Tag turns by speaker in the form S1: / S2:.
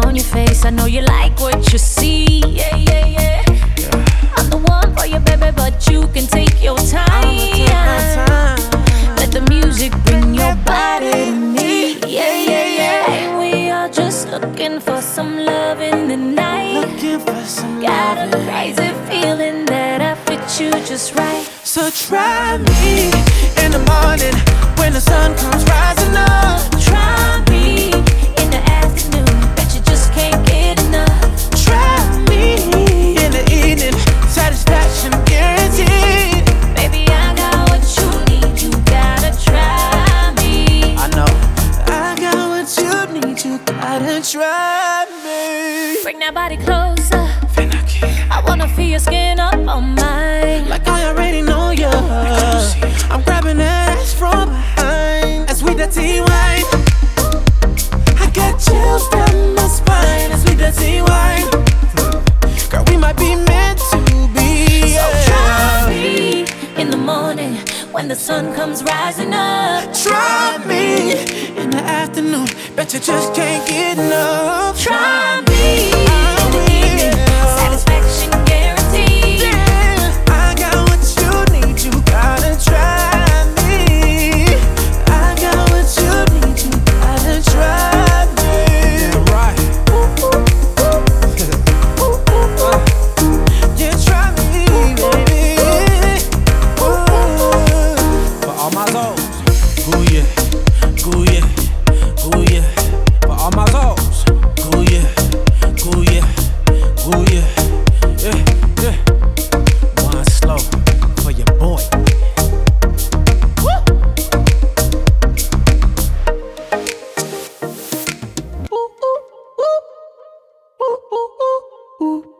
S1: on your face, I know you like what you see. Yeah, yeah, yeah. I'm the one for you, baby, but you can take your time. Let the music bring your body to me. Yeah, yeah, yeah. And we are just looking for some love in the night. Got a crazy feeling that I fit you just right.
S2: So try me in the morning when the sun comes rising up.
S1: Try me in the afternoon, but you just can't get enough.
S2: Try me in the evening, satisfaction guaranteed.
S1: Baby, I got what you need, you gotta try me.
S2: I know I got what you need, you gotta try me.
S1: Bring that body closer, I wanna feel your skin up on mine.
S2: Like I already know you. I'm grabbing that ass from behind as we dirty wine. I got chills down my spine as we dirty wine. Girl, we might be meant to be.
S1: So try me in the morning when the sun comes rising up.
S2: Try me in the afternoon, bet you just can't get enough.
S1: Try me in the evening, satisfaction guaranteed.
S2: Yeah, I got what you need, you gotta try me. I got what you need, you gotta try me. Yeah, right. Yeah, try me, baby. For all my souls, ooh yeah, ooh yeah, ooh yeah. For all my souls, ooh yeah, ooh yeah, ooh yeah, yeah, yeah. One slow for your boy. Ooh, ooh, ooh, ooh, ooh, ooh, ooh.